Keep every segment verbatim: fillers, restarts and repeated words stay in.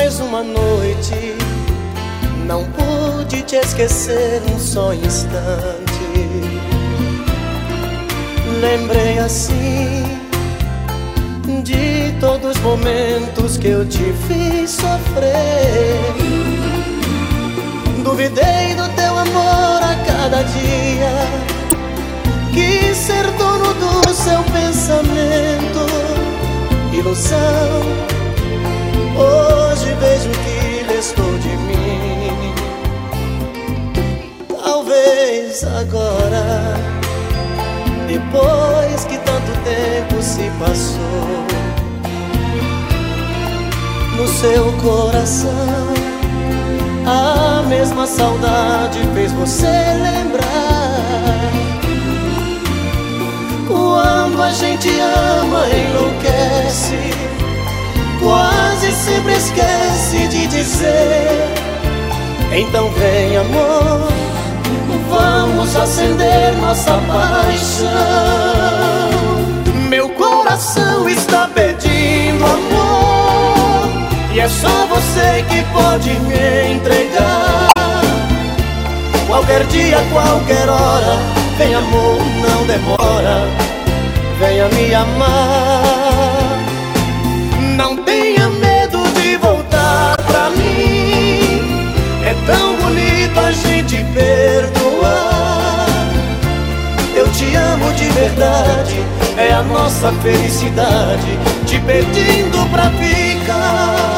mais uma noite, não pude te esquecer um só instante. Lembrei assim de todos os momentos que eu te fiz sofrer. Duvidei do teu amor a cada dia, quis ser dono do seu pensamento. Ilusão, hoje vejo que restou de mim. Talvez agora, depois que tanto tempo se passou, no seu coração a mesma saudade fez você lembrar. Quando a gente ama, enlouquece, quase sempre esquece de dizer. Então vem, amor, vamos acender nossa paixão. Meu coração está pedindo amor, e é só você que pode me entregar. Qualquer dia, qualquer hora, vem amor, não demora, venha me amar. Não tenha medo de voltar pra mim, é tão bonito a gente perdoar. Eu te amo de verdade, é a nossa felicidade, te pedindo pra ficar.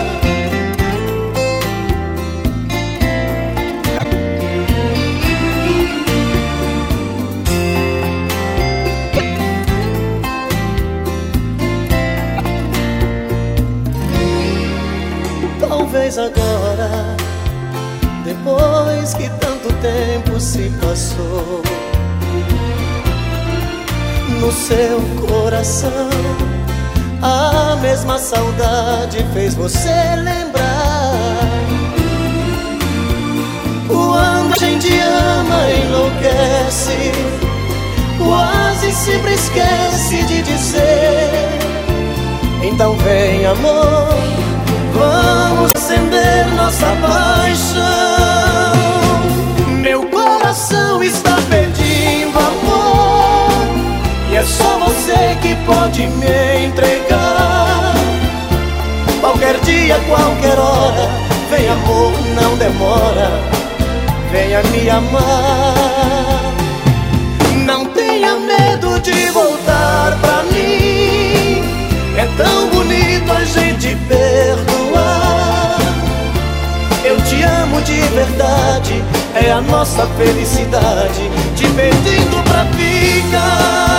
Talvez agora, depois que tanto tempo se passou, no seu coração a mesma saudade fez você lembrar. Quando a gente ama, enlouquece, quase sempre esquece de dizer. Então vem, amor, vamos acender nossa paixão. Meu coração está pedindo amor, e é só você que pode me entregar. Qualquer dia, qualquer hora, vem amor, não demora, venha me amar. Não tenha medo de voltar pra mim, é tão bonito a gente perdoar. Eu te amo de verdade, é a nossa felicidade, te pedindo pra ficar.